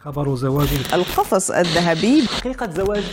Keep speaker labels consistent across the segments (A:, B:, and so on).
A: خبر زواج
B: القفص الذهبي،
A: حقيقة زواج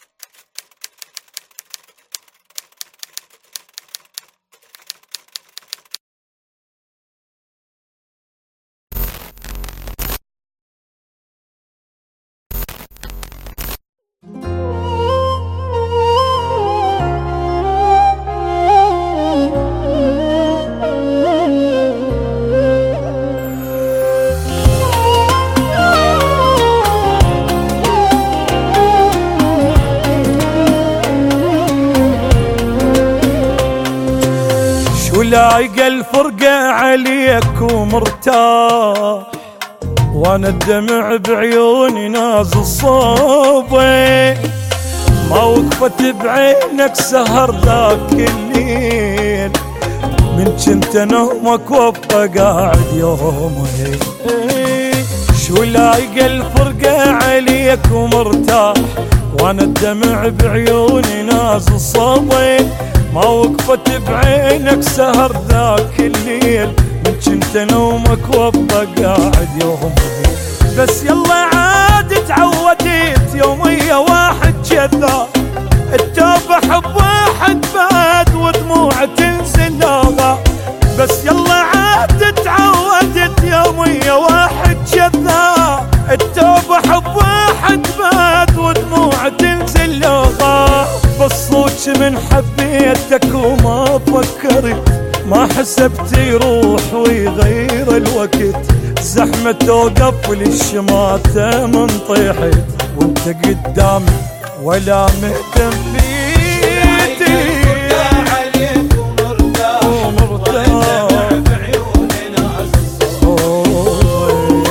C: ولايق الفرقة عليك ومرتاح، وانا الدمع بعيوني نازل صوبي، ما وقفت بعينك سهر ذاك الليل، من كنت نومك وابقى قاعد يومي. شو لايق الفرقة عليك ومرتاح، وانا الدمع بعيوني نازل صوبي، ما وقفت بعينك سهر ذاك الليل، من كنت نومك وابقى قاعد يومي. بس يلا عاد تعودت يومية واحد كذا، التوبة حب واحد بعد ودموع تنزل لغا. بس يلا عاد تعودت يومية واحد كذا، التوبة حب واحد بعد ودموع تنزل لغا. بصوت من حبيتك وما فكرت، ما حسبت يروح ويغير الوقت، زحمة توقف للشماتة من طيحت، وانت قدامي ولا مهتم بيتي.
D: عليك ومرتاح بعيوني نازل صوبي.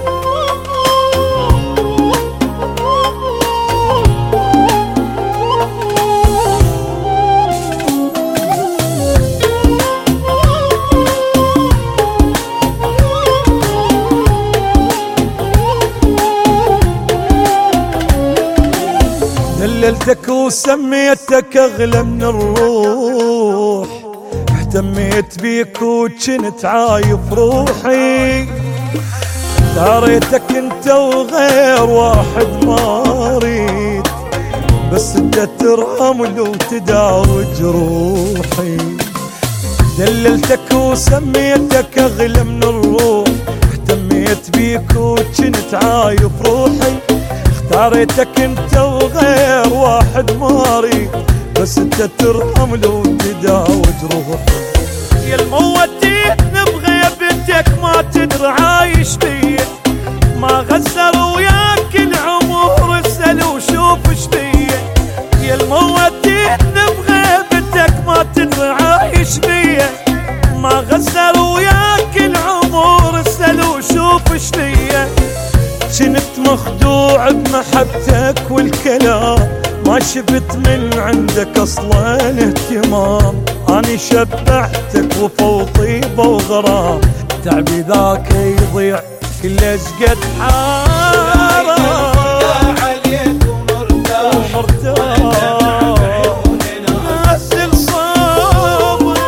C: دللتك وسميتك اغلى من الروح، اهتميت بيك وكنت عايف روحي، داريتك انت وغير واحد ما اريد، بس انت ترحم لو تداوي جروحي. دللتك وسميتك اغلى من الروح، اهتميت بيك وكنت عايف روحي، داريتك انت وغير واحد ماري، بس انت ترحم لو تداوي جروحي. يا المودين بغيبتك ما تدري عايش بيه، ما غزر وياك العمر اسأل وشوف ايش بيه. يا المودين بغيبتك ما تدري عايش بيه، ما غزر وياك العمر اسأل وشوف ايش بيه. كنت مخدوع بمحبتك والكلام، ما شفت من عندك اصلا اهتمام، اني شبعتك وفوق طيبه وغرام، تعبي ذاك يضيع كل قد حرام.
D: عليك ومرتاح بعيوني
C: نازل صوبي.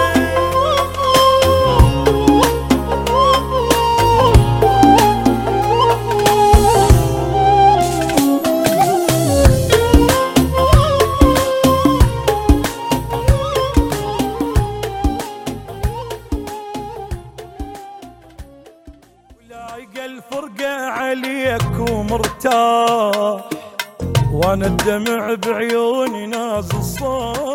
C: لايق الفرقة عليك ومرتاح، وانا الدمع بعيوني نازل صوبي.